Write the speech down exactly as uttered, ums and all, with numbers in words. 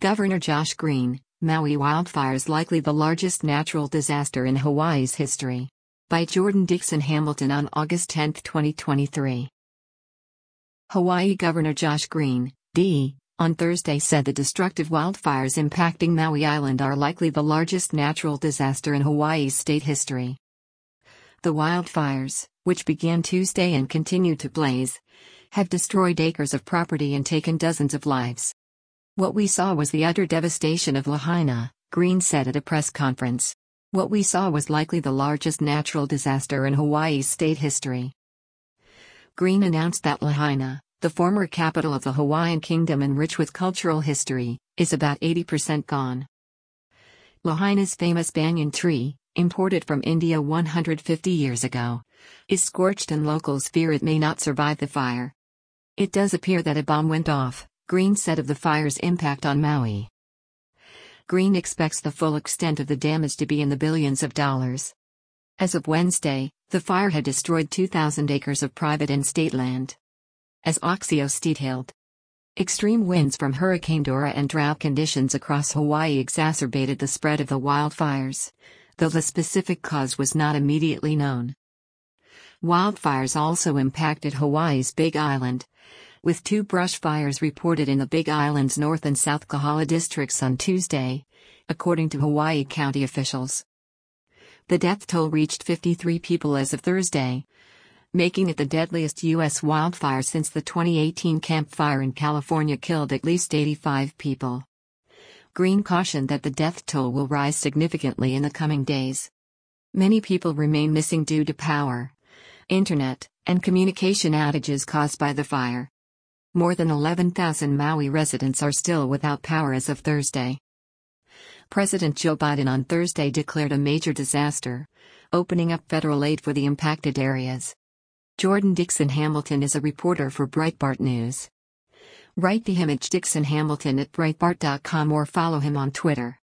Governor Josh Green, Maui wildfires likely the largest natural disaster in Hawaii's history. By Jordan Dixon Hamilton on August tenth, twenty twenty-three. Hawaii Governor Josh Green, D, on Thursday said the destructive wildfires impacting Maui Island are likely the largest natural disaster in Hawaii's state history. The wildfires, which began Tuesday and continue to blaze, have destroyed acres of property and taken dozens of lives. What we saw was the utter devastation of Lahaina, Green said at a press conference. What we saw was likely the largest natural disaster in Hawaii's state history. Green announced that Lahaina, the former capital of the Hawaiian kingdom and rich with cultural history, is about eighty percent gone. Lahaina's famous banyan tree, imported from India one hundred fifty years ago, is scorched and locals fear it may not survive the fire. It does appear that a bomb went off, Green said of the fire's impact on Maui. Green expects the full extent of the damage to be in the billions of dollars. As of Wednesday, the fire had destroyed two thousand acres of private and state land. As Axios detailed, extreme winds from Hurricane Dora and drought conditions across Hawaii exacerbated the spread of the wildfires, though the specific cause was not immediately known. Wildfires also impacted Hawaii's Big Island, with two brush fires reported in the Big Island's North and South Kahala districts on Tuesday, according to Hawaii County officials. The death toll reached fifty-three people as of Thursday, making it the deadliest U S wildfire since the twenty eighteen Camp Fire in California killed at least eighty-five people. Green cautioned that the death toll will rise significantly in the coming days. Many people remain missing due to power, internet, and communication outages caused by the fire. More than eleven thousand Maui residents are still without power as of Thursday. President Joe Biden on Thursday declared a major disaster, opening up federal aid for the impacted areas. Jordan Dixon Hamilton is a reporter for Breitbart News. Write the image Dixon Hamilton at Breitbart dot com or follow him on Twitter.